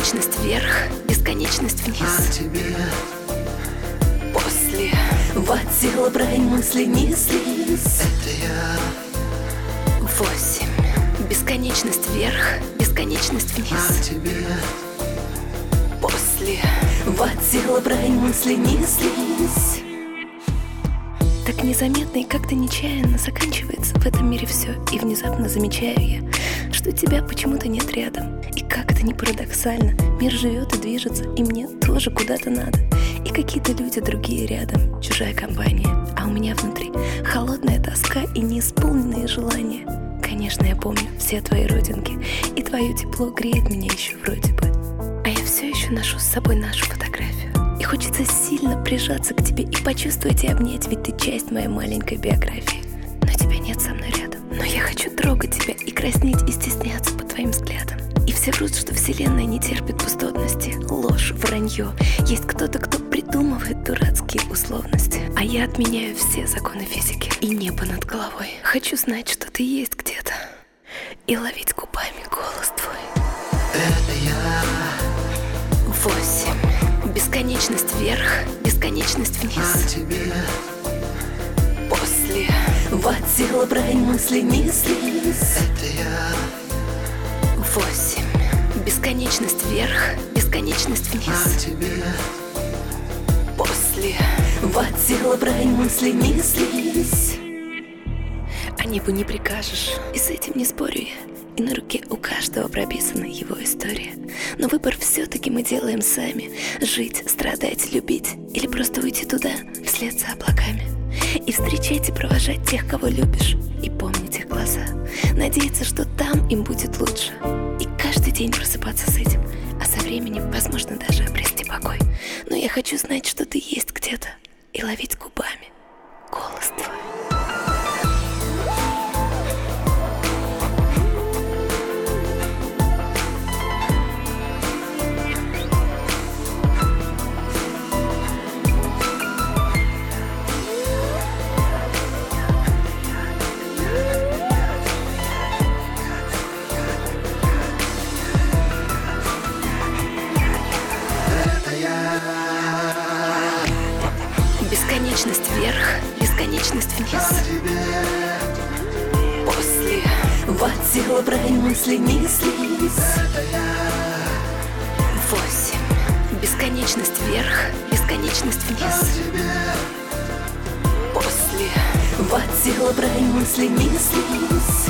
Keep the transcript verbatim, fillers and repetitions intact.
Бесконечность вверх, бесконечность вниз. После водила брань, мысли неслись. Это я. Восемь. Бесконечность вверх, бесконечность вниз. После водила брань, мысли неслись. Так незаметно и как-то нечаянно заканчивается в этом мире все. И внезапно замечаю я, что тебя почему-то нет рядом. И как это ни парадоксально, мир живет и движется, и мне тоже куда-то надо. И какие-то люди другие рядом, чужая компания. А у меня внутри холодная тоска и неисполненные желания. Конечно, я помню все твои родинки, и твое тепло греет меня еще вроде бы. А я все еще ношу с собой нашу фотографию. И хочется сильно прижаться к тебе и почувствовать и обнять, ведь ты часть моей маленькой биографии. Но тебя нет со мной рядом. Но я хочу трогать тебя и краснеть, и стесняться под твоим взглядом. И все врут, что вселенная не терпит пустотности. Ложь, вранье. Есть кто-то, кто придумывает дурацкие условности. А я отменяю все законы физики и небо над головой. Хочу знать, что ты есть где-то, и ловить губами голос твой. Это я. Восемь. Бесконечность вверх, бесконечность вниз. После водила брань, мысли неслись. Это я. Восемь. Бесконечность вверх, бесконечность вниз. После водила брань, мысли неслись. А небу не прикажешь, и с этим не спорю я. И на руке у каждого прописана его история. Но выбор все-таки мы делаем сами. Жить, страдать, любить, или просто уйти туда, вслед за облаками. И встречать и провожать тех, кого любишь, и помнить их глаза. Надеяться, что там им будет лучше. И каждый день просыпаться с этим. А со временем, возможно, даже обрести покой. Но я хочу знать, что ты есть где-то, и ловить губами голос твой. Бесконечность вверх, бесконечность вниз. После водила брань, мысли неслись. Восемь. Бесконечность вверх, бесконечность вниз. После водила брань, мысли неслись.